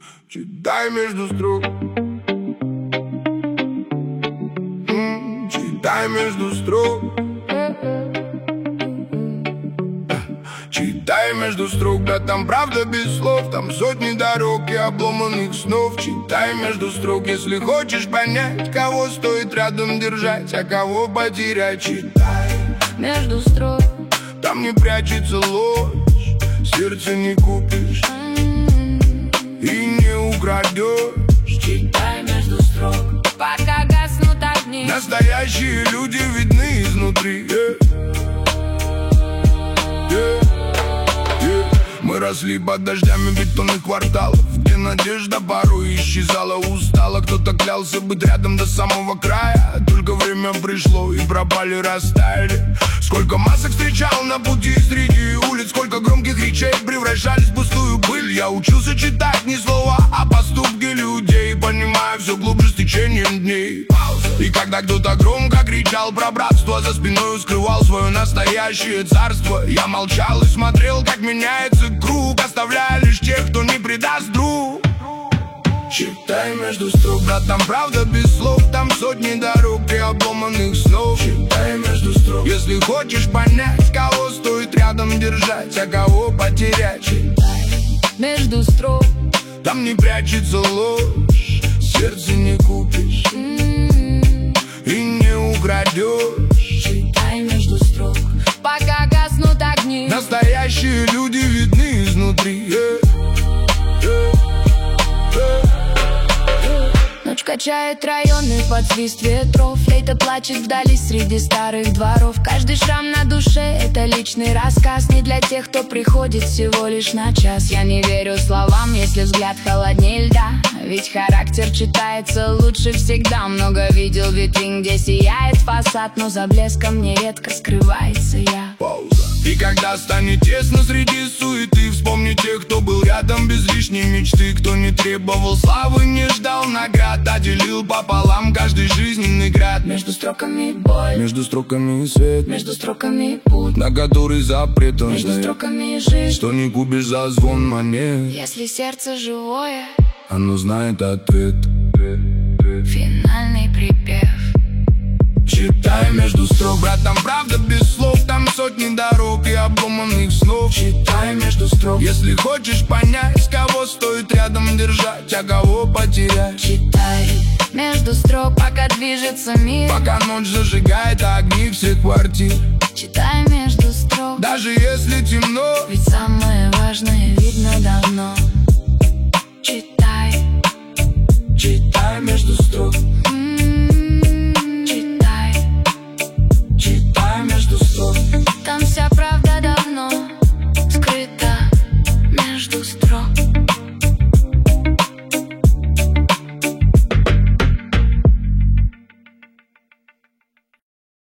Читай между строк. Читай между строк. Читай между строк, да там правда без слов. Там сотни дорог и обломанных снов. Читай между строк, если хочешь понять, кого стоит рядом держать, а кого потерять. Читай между строк, там не прячется ложь, сердце не купишь и не украдешь. Читай между строк, пока гаснут огни. Настоящие люди видны изнутри. Мы росли под дождями бетонных кварталов, где надежда порой исчезала, устала. Кто-то клялся быть рядом до самого края. Только время пришло и пропали, растаяли. Сколько масок встречал на пути среди улиц, сколько громких речей превращались в пустую пыль. Я учился читать не слова, а поступки людей, понимая все глубже с течением дней. И когда кто-то громко кричал про братство, за спиной скрывал свое настоящее царство, я молчал и смотрел, как меняется круг, оставляя лишь тех, кто не предаст друг. Читай между строк, да там правда без слов. Там сотни дорог и обломанных снов. Читай между строк, если хочешь понять, кого стоит рядом держать, а кого потерять. Читай между строк, там не прячется ложь, сердце не купишь и не украдешь. Читай между строк, пока гаснут огни. Настоящие люди видны изнутри. Ночь качает районы под свист ветров. Флейта плачет вдали среди старых дворов. Каждый шрам на душе — это личный рассказ. Не для тех, кто приходит всего лишь на час. Я не верю словам, если взгляд холоднее льда. Ведь характер читается лучше всегда. Много видел витрин, где сияет фасад, но за блеском нередко скрывается я. Пауза. И когда станет тесно среди суеты, вспомни тех, кто был рядом без лишней мечты. Кто не требовал славы, не ждал наград, а делил пополам каждый жизненный град. Между строками боль, между строками свет, между строками путь, на который запрет он между знает, строками жизнь. что не купишь за звон монет. Если сердце живое, оно знает ответ. финальный припев. Читай между строк, брат, там правда без слов. Там сотни дорог и обломанных снов. Читай между строк, если хочешь понять, кого стоит рядом держать, а кого потерять. Читай между строк, пока движется мир, пока ночь зажигает огни всех квартир. читай между строк, даже если темно, ведь самое важное видно давно. Читай читай между строк.